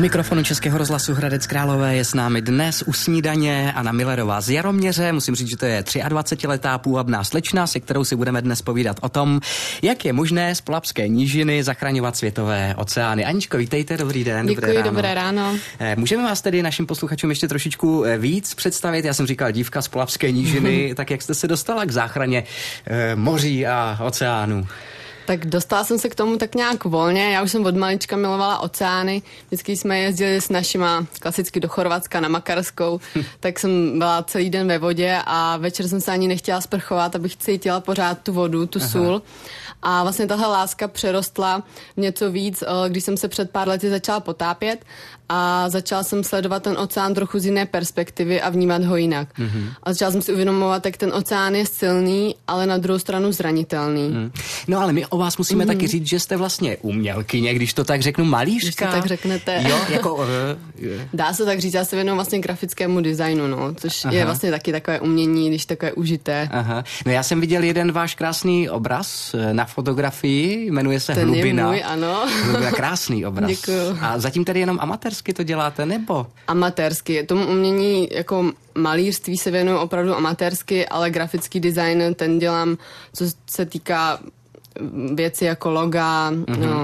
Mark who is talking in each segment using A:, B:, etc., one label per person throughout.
A: mikrofonu Českého rozhlasu Hradec Králové je s námi dnes u snídaně Anna Millerová z Jaroměře. Musím říct, že to je 23letá půvabná slečna, se kterou si budeme dnes povídat o tom, jak je možné z Polabské nížiny zachraňovat světové oceány. Aničko, vítejte, dobrý den.
B: Děkuji, dobré ráno.
A: Můžeme vás tedy našim posluchačům ještě trošičku víc představit? Já jsem říkal dívka z Polabské nížiny, tak jak jste se dostala k záchraně moří a oceánů?
B: Tak dostala jsem se k tomu tak nějak volně. Já už jsem od malička milovala oceány. Vždycky jsme jezdili s našima klasicky do Chorvatska na Makarskou, tak jsem byla celý den ve vodě a večer jsem se ani nechtěla sprchovat, abych cítila pořád tu vodu, tu sůl. A vlastně tahle láska přerostla v něco víc, když jsem se před pár lety začala potápět a začala jsem sledovat ten oceán trochu z jiné perspektivy a vnímat ho jinak. A začala jsem si uvědomovat, jak ten oceán je silný, ale na druhou stranu zranitelný.
A: No ale my o vás musíme taky říct, že jste vlastně umělkyně, když to tak řeknu, malířka.
B: Když to tak řeknete.
A: Jo, jako...
B: Dá se tak říct, já se věnuju vlastně grafickému designu, no, což je vlastně taky takové umění, když takové užité.
A: Aha. No já jsem viděl jeden váš krásný obraz na fotografii, jmenuje se
B: Ten
A: Hlubina.
B: Je můj, ano.
A: Hlubina, krásný obraz.
B: Děkuju.
A: A zatím tady jenom amatérsky to děláte, nebo?
B: Amatérsky. Tomu umění jako malířství se věnuju opravdu amatérsky, ale grafický design ten dělám, co se týká věci jako loga,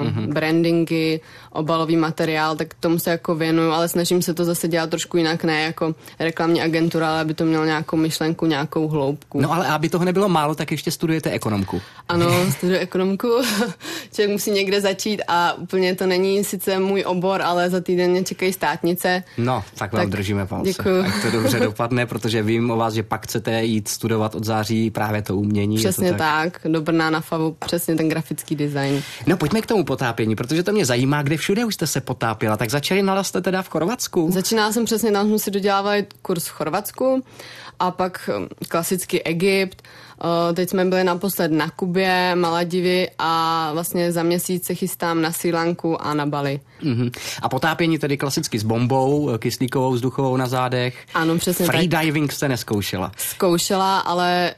B: brandingy, obalový materiál, tak tomu se jako věnuju, ale snažím se to zase dělat trošku jinak, ne jako reklamní agentura, ale aby to mělo nějakou myšlenku, nějakou hloubku.
A: No ale aby toho nebylo málo, tak ještě studujete ekonomku.
B: Ano, studuji ekonomku. Člověk musí někde začít a úplně to není sice můj obor, ale za týden mě čekají státnice.
A: No, tak vám držíme palce.
B: Děkuju.
A: Ať to dobře dopadne, protože vím o vás, že pak chcete jít studovat od září právě to umění.
B: Přesně tak, do Brna na FAVu, přesně ten grafický design.
A: No pojďme k tomu potápění, protože to mě zajímá, kde všude už jste se potápěla. Tak začínala jste teda v Chorvatsku?
B: Začínala jsem přesně, tam jsme si dodělávali kurz v Chorvatsku a pak klasicky Egypt. Teď jsme byli naposled na Kubě, Maledivy a vlastně za měsíc se chystám na Srí Lanku a na Bali.
A: A potápění tedy klasicky s bombou, kyslíkovou, vzduchovou na zádech?
B: Ano, přesně tak.
A: Freediving jste nezkoušela?
B: Zkoušela, ale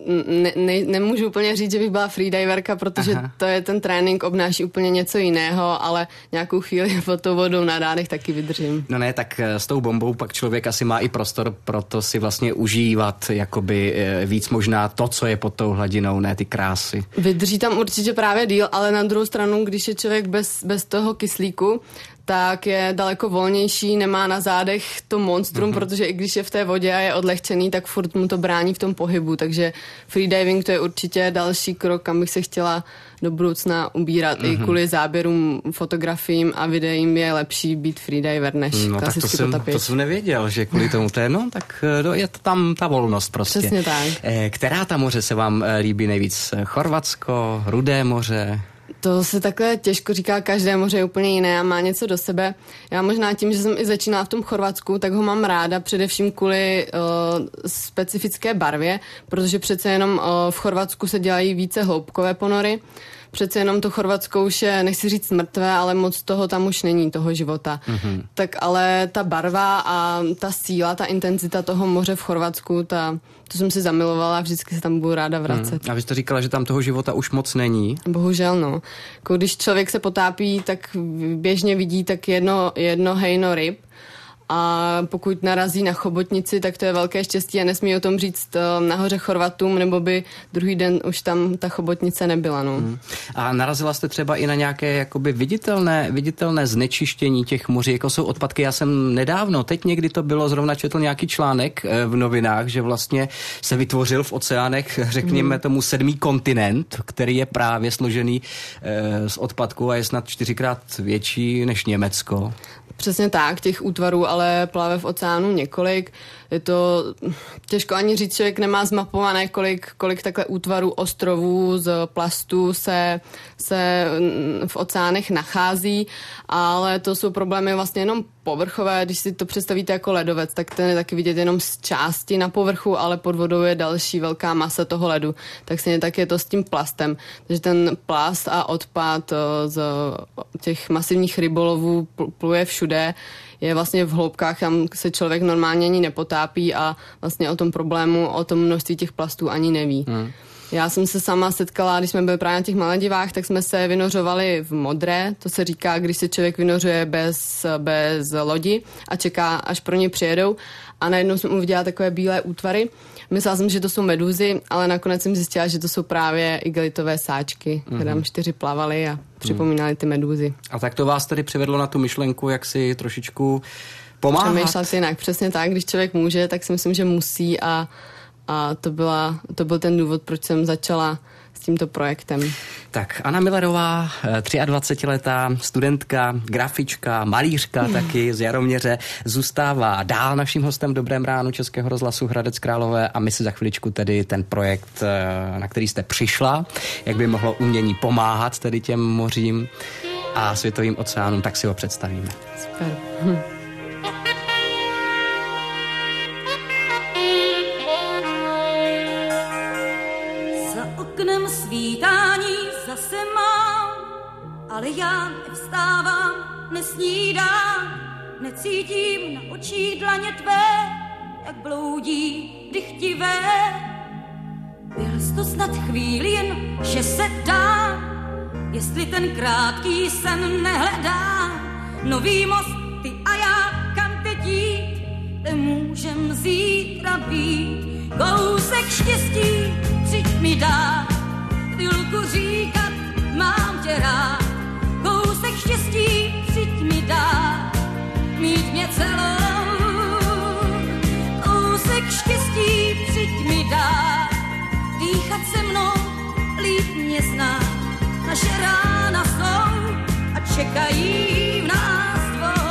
B: nemůžu úplně říct, že bych byla freediverka, protože to je ten trénink, obnáší úplně něco jiného, ale nějakou chvíli pod tou vodou na dádech taky vydržím.
A: No ne, tak s tou bombou pak člověk asi má i prostor pro to si vlastně užívat jakoby víc možná to, co je pod tou hladinou, ne ty krásy.
B: Vydrží tam určitě právě díl, ale na druhou stranu, když je člověk bez toho kyslíku, tak je daleko volnější, nemá na zádech to monstrum, protože i když je v té vodě a je odlehčený, tak furt mu to brání v tom pohybu, takže freediving to je určitě další krok, kam bych se chtěla do budoucna ubírat. I kvůli záběrům, fotografiím a videím je lepší být freediver než klasicky potapěč.
A: To jsem nevěděl, že kvůli tomu tak je tam ta volnost prostě.
B: Přesně tak.
A: Která ta moře se vám líbí nejvíc? Chorvatsko, Rudé moře?
B: To se takhle těžko říká, každé moře je úplně jiné a má něco do sebe. Já možná tím, že jsem i začínala v tom Chorvatsku, tak ho mám ráda především kvůli specifické barvě, protože přece jenom v Chorvatsku se dělají více hloubkové ponory. Přece jenom to Chorvatsko už je, nechci říct mrtvé, ale moc toho tam už není, toho života. Tak ale ta barva a ta síla, ta intenzita toho moře v Chorvatsku, to jsem si zamilovala a vždycky se tam budu ráda vracet.
A: A vy jste říkala, že tam toho života už moc není?
B: Bohužel, no. Když člověk se potápí, tak běžně vidí tak jedno hejno ryb. A pokud narazí na chobotnici, tak to je velké štěstí a nesmí o tom říct nahoře Chorvatům, nebo by druhý den už tam ta chobotnice nebyla. No.
A: A narazila jste třeba i na nějaké jakoby viditelné znečištění těch moří, jako jsou odpadky? Já jsem nedávno, teď někdy to bylo, zrovna četl nějaký článek v novinách, že vlastně se vytvořil v oceánech, řekněme tomu 7. kontinent, který je právě složený z odpadků a je snad 4krát větší než Německo.
B: Přesně tak, těch útvarů ale plave v oceánu několik. Je to těžko ani říct, člověk nemá zmapované, kolik takhle útvarů, ostrovů z plastů se v oceánech nachází, ale to jsou problémy vlastně jenom povrchové. Když si to představíte jako ledovec, tak ten je taky vidět jenom z části na povrchu, ale pod vodou je další velká masa toho ledu. Tak stejně tak je to s tím plastem. Takže ten plast a odpad z těch masivních rybolovů pluje všude. Je vlastně v hloubkách, tam se člověk normálně ani nepotápí a vlastně o tom problému, o tom množství těch plastů ani neví. Já jsem se sama setkala, když jsme byli právě na těch Maledivách, tak jsme se vynořovali v modré. To se říká, když se člověk vynořuje bez lodi a čeká, až pro ně přijedou. A najednou jsem uviděla takové bílé útvary. Myslela jsem, že to jsou medúzy, ale nakonec jsem zjistila, že to jsou právě igelitové sáčky, které tam 4 plavaly a připomínaly ty medúzy. A tak to vás tedy přivedlo na tu myšlenku, jak si trošičku pomáhat? Přemýšlet jinak, přesně tak. Když člověk může, tak si myslím, že musí a to byl ten důvod, proč jsem začala s tímto projektem. Tak Anna Millerová, 23letá studentka, grafička, malířka taky z Jaroměře, zůstává dál naším hostem v Dobrém ránu Českého rozhlasu Hradec Králové a my si za chviličku tedy ten projekt, na který jste přišla, jak by mohlo umění pomáhat tedy těm mořím a světovým oceánům, tak si ho představíme. Super.
C: Svítání zase mám, ale já nevstávám, nesnídám, necítím na očí dlaně tvé, jak bloudí dychtivé. Byl jsi to snad chvíli jen, že se dá, jestli ten krátký sen nehledá. Nový most, ty a já, kam teď jít, nemůžem zítra být. Kousek štěstí, přijď mi dát, chvilku říkat, mám tě rád. Kousek štěstí, přijď mi dát, mít mě celou. Kousek štěstí, přijď mi dát, dýchat se mnou, líp mě znát. Naše rána jsou a čekají v nás dvou.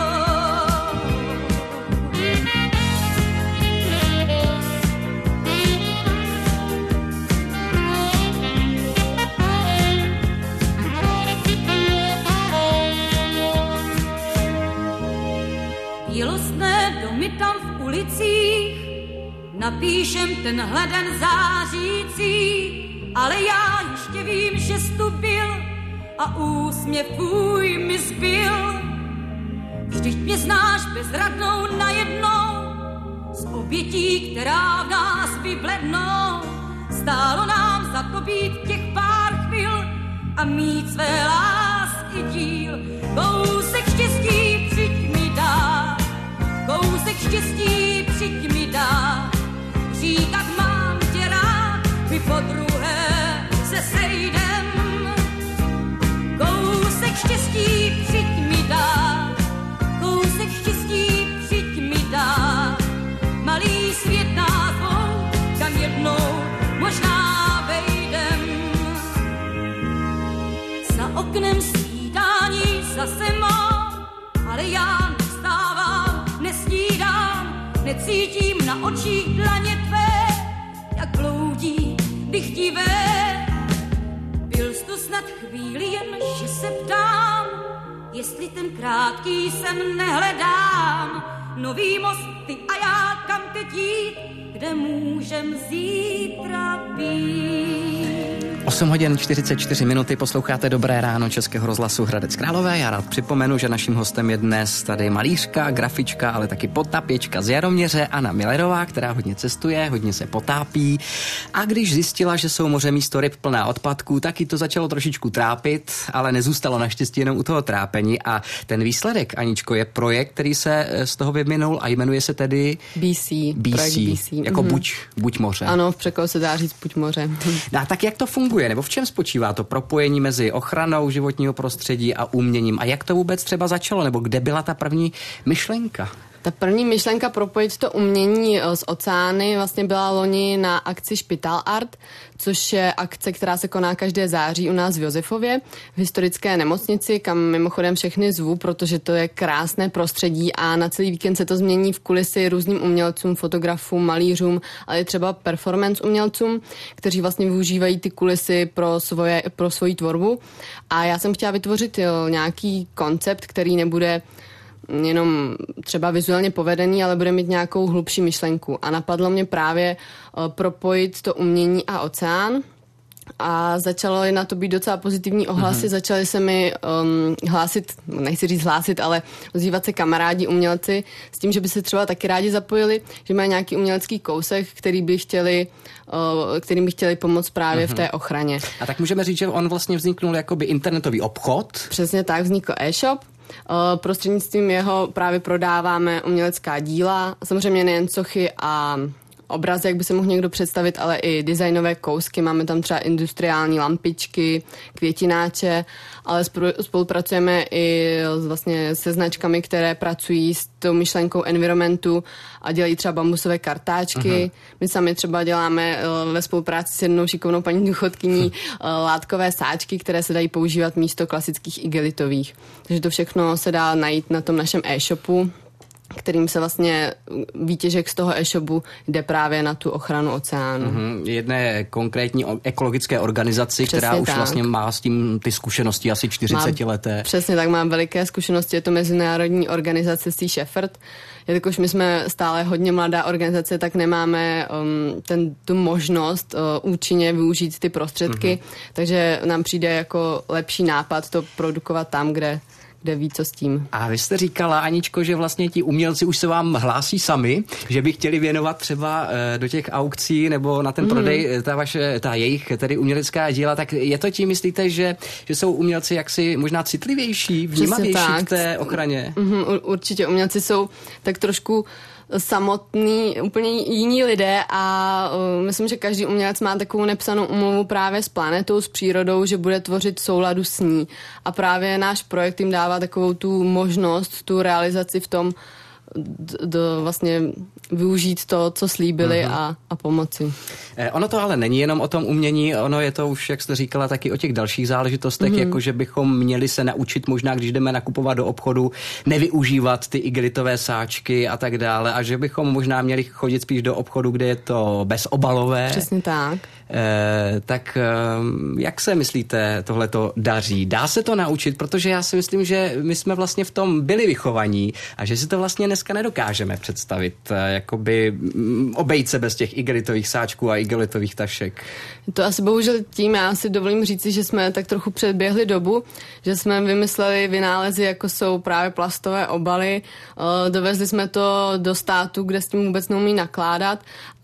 C: Bělostné domy tam v ulicích, napíšem tenhle den zářící, ale já ještě vím, že jsi tu byl a úsměv tvůj mi zbyl. Vždyť mě znáš bezradnou najednou, z obětí, která v nás vyblednou. Stálo nám za to být těch pár chvil a mít své lásky díl. Kousek štěstí, přijď mi dát, kousek štěstí, přijď mi dát, říkat mám tě rád, my podruhé se sejdem. Kousek štěstí, přijď mi dát, kousek štěstí, přijď mi dát, malý svět nás dvou, kam jednou možná vejdem. Za oknem snídání zase mám, ale já nevstávám, nesnídám, necítím na očích dlaně tvé, jak bloudí dychtivé. Byl jsi to snad chvíli jen, že se ptám, jestli ten krátký sen nehledám. Nový most, ty a já, kam teď jít, kde můžem zítra být.
A: 8 hodin 44 minuty, posloucháte Dobré ráno Českého rozhlasu Hradec Králové. Já rád připomenu, že naším hostem je dnes tady malířka, grafička, ale taky potapěčka z Jaroměře Anna Millerová, která hodně cestuje, hodně se potápí. A když zjistila, že jsou moře místo ryb plná odpadků, tak ji to začalo trošičku trápit, ale nezůstalo naštěstí jenom u toho trápení. A ten výsledek, Aničko, je projekt, který se z toho vyvinul a jmenuje se tedy
B: BC.
A: Jako buď moře.
B: Ano, v překladu se dá říct buď moře.
A: A tak jak to funguje? Nebo v čem spočívá to propojení mezi ochranou životního prostředí a uměním? A jak to vůbec třeba začalo? Nebo kde byla ta první myšlenka?
B: Ta první myšlenka propojit to umění s oceány vlastně byla loni na akci Špital Art, což je akce, která se koná každé září u nás v Josefově, v historické nemocnici, kam mimochodem všechny zvu, protože to je krásné prostředí a na celý víkend se to změní v kulisy různým umělcům, fotografům, malířům, ale i třeba performance umělcům, kteří vlastně využívají ty kulisy pro svoji tvorbu. A já jsem chtěla vytvořit nějaký koncept, který nebude jenom třeba vizuálně povedený, ale bude mít nějakou hlubší myšlenku. A napadlo mě právě propojit to umění a oceán. a začalo na to být docela pozitivní ohlasy, začaly se mi hlásit, nechci říct hlásit, ale ozývat se kamarádi, umělci s tím, že by se třeba taky rádi zapojili, že mají nějaký umělecký kousek, kterým by chtěli pomoct právě v té ochraně.
A: A tak můžeme říct, že on vlastně vzniknul jakoby internetový obchod.
B: Přesně tak, vznikl e-shop. Prostřednictvím jeho právě prodáváme umělecká díla, samozřejmě nejen sochy a obrazy, jak by se mohl někdo představit, ale i designové kousky. Máme tam třeba industriální lampičky, květináče, ale spolupracujeme i vlastně se značkami, které pracují s tou myšlenkou environmentu a dělají třeba bambusové kartáčky. My sami třeba děláme ve spolupráci s jednou šikovnou paní důchodkyní látkové sáčky, které se dají používat místo klasických igelitových. Takže to všechno se dá najít na tom našem e-shopu, kterým se vlastně výtěžek z toho e-shopu jde právě na tu ochranu oceánu.
A: Jedné konkrétní ekologické organizaci,
B: Přesně
A: která už
B: tak.
A: vlastně má s tím ty zkušenosti asi 40 leté.
B: Přesně tak, mám veliké zkušenosti, je to mezinárodní organizace Sea Shepherd. Jelikož my jsme stále hodně mladá organizace, tak nemáme tu možnost účinně využít ty prostředky, takže nám přijde jako lepší nápad to produkovat tam, kde ví, co s tím.
A: A vy jste říkala, Aničko, že vlastně ti umělci už se vám hlásí sami, že by chtěli věnovat třeba do těch aukcí nebo na ten prodej ta jejich tedy umělecká díla, tak je to tím, myslíte, že jsou umělci jaksi možná citlivější, vnímavější k té ochraně?
B: Určitě, umělci jsou tak trošku samotný, úplně jiní lidé a myslím, že každý umělec má takovou nepsanou umluvu právě s planetou, s přírodou, že bude tvořit v souladu s ní. A právě náš projekt jim dává takovou tu možnost, tu realizaci v tom, vlastně využít to, co slíbili a pomoci.
A: Ono to ale není jenom o tom umění, ono je to už, jak jste říkala, taky o těch dalších záležitostech, jako že bychom měli se naučit možná, když jdeme nakupovat do obchodu, nevyužívat ty igelitové sáčky a tak dále a že bychom možná měli chodit spíš do obchodu, kde je to bezobalové.
B: Přesně tak.
A: Tak jak se myslíte, tohleto daří? Dá se to naučit? Protože já si myslím, že my jsme vlastně v tom byli vychovaní a že si to vlastně dneska nedokážeme představit, jakoby obejít se bez těch igelitových sáčků a igelitových tašek.
B: To asi bohužel tím, já si dovolím říci, že jsme tak trochu předběhli dobu, že jsme vymysleli vynálezy, jako jsou právě plastové obaly, dovezli jsme to do státu, kde s tím vůbec neumí nakládat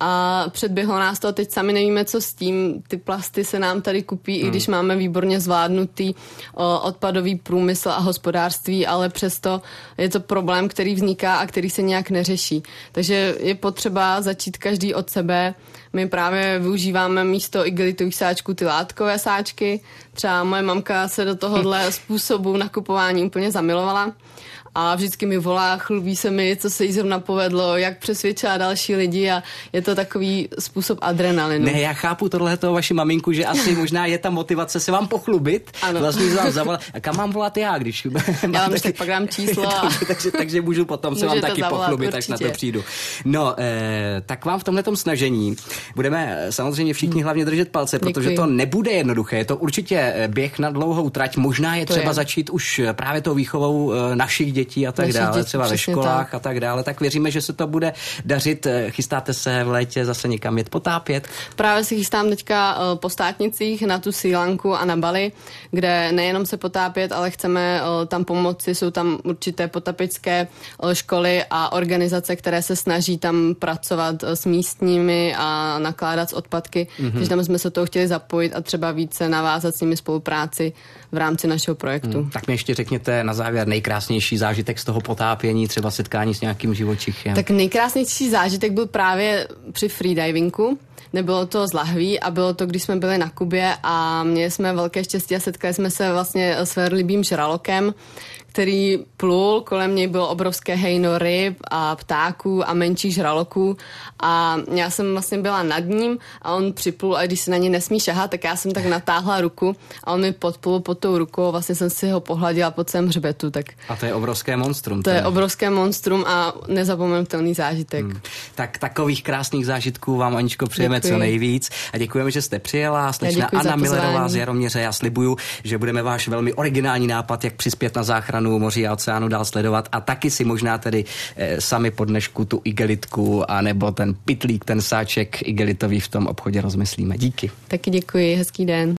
B: a předběhlo nás to, teď sami nevíme, co s tím. Ty plasty se nám tady kupí, i když máme výborně zvládnutý odpadový průmysl a hospodářství, ale přesto je to problém, který vzniká a který se nějak neřeší. Takže je potřeba začít každý od sebe. My právě využíváme místo igelitových sáčků ty látkové sáčky. Třeba moje mamka se do tohohle způsobu nakupování úplně zamilovala. A vždycky mi volá, chlubí se mi, co se jí zrovna povedlo, jak přesvědčila další lidi a je to takový způsob adrenalinu.
A: Ne, já chápu tohleto vaši maminku, že asi možná je ta motivace se vám pochlubit.
B: Ano.
A: Vlastně vám zavolat. A kam mám volat já, když...
B: Já vám tak pak dám číslo.
A: takže můžu potom se vám taky
B: zavolat,
A: pochlubit,
B: určitě.
A: tak na to přijdu. No, tak vám v tomhletom snažení budeme samozřejmě všichni hlavně držet palce, protože to nebude jednoduché. Je to určitě běh na dlouhou trať. Možná je třeba začít už právě tou výchovou našich dětí a tak dále, třeba ve školách a tak dále. Tak věříme, že se to bude dařit. Chystáte se v létě zase někam jet potápět?
B: Právě se chystám teďka po státnicích na tu Srí Lanku a na Bali, kde nejenom se potápět, ale chceme tam pomoci. Jsou tam určité potapické školy a organizace, které se snaží tam pracovat s místními a nakládat s odpadky. Takže tam jsme se toho chtěli zapojit a třeba více navázat s nimi spolupráci v rámci našeho projektu.
A: Tak mi ještě řekněte na závěr nejkrásnější zážitek z toho potápění, třeba setkání s nějakým živočichem.
B: Tak nejkrásnější zážitek byl právě při freedivingu. Nebylo to z lahví a bylo to, když jsme byli na Kubě a měli jsme velké štěstí a setkali jsme se vlastně s velrybým žralokem, který plul, kolem něj bylo obrovské hejno ryb a ptáků a menších žraloků a já jsem vlastně byla nad ním a on připlul a když se na ně nesmí šahat, tak já jsem tak natáhla ruku a on mi podplul pod tou rukou, vlastně jsem si ho pohladila po celém hřbetu. Tak
A: a to je obrovské monstrum.
B: To je obrovské monstrum a nezapomenutelný zážitek.
A: Tak takových krásných zážitků vám, Aničko, přejeme přejeme co nejvíc a děkujeme, že jste přijela. Slečna Anna Millerová z Jaroměře. Já slibuju, že budeme váš velmi originální nápad, jak přispět na záchranu moří a oceánu, dál sledovat a taky si možná tedy sami po dnešku tu igelitku a nebo ten pitlík, ten sáček igelitový v tom obchodě rozmyslíme. Díky.
B: Taky děkuji, hezký den.